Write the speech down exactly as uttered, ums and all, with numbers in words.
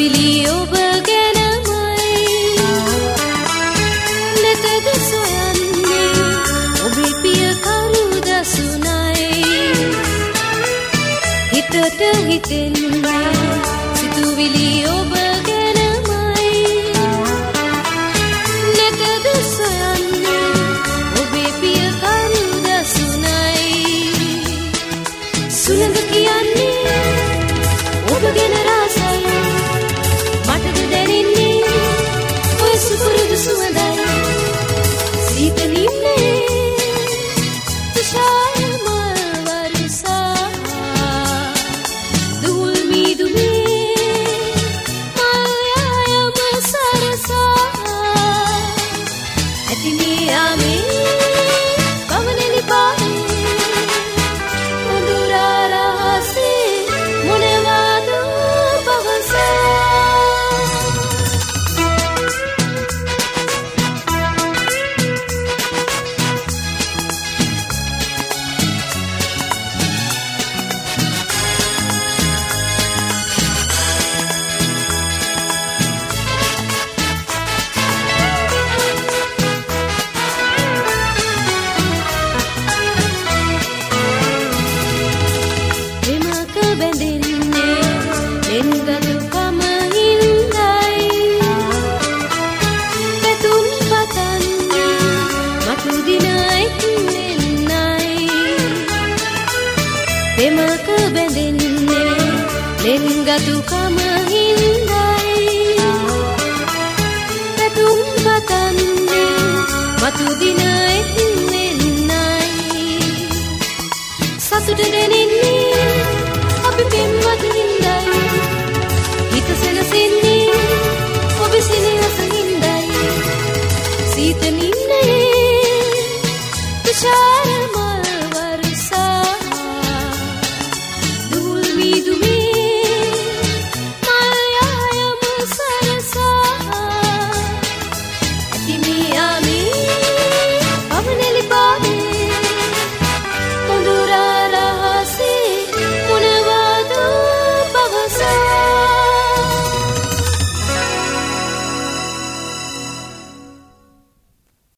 සිතුවිලි ඔබ ගැනමයි නැතද සොයන්නේ ඔබේ පිය කරු දසුනයි හිතට හිතෙන්නේ සිතුවිලි ඔබ ගැනමයි නැතද සොයන්නේ ඔබේ පිය කරු දසුනයි සුළඟ කියන්නේ ඔබ ගැන රසයි මටද දැනෙන්නේ ඔය සුපුරුදු සුවඳයි සීතලින්නේ තුෂාර මල් වර්ෂා දුල් මීදුමේ මායාම සරසා ඇතිනේ ආමේ පවනෙලි පානේ මුදුරා රහසේ මොනවාද පවසා එමක බැඳෙන්නේ එන්ගතුකම හින්දයි පැතුම් පතන්නේ මතු දින එක්නෙන්නයි එමක බැඳෙන්නේ එන්ගතුකම හින්දයි පැතුම් පතන්නේ මතු දින එක්නෙන්නයි සතුට දැනෙන්නේ අපි පෙම්වත හින්දයි හිත සැනසෙන්නේ ඔබ සෙනෙහස හින්දයි සීත නින්නේ තුෂාර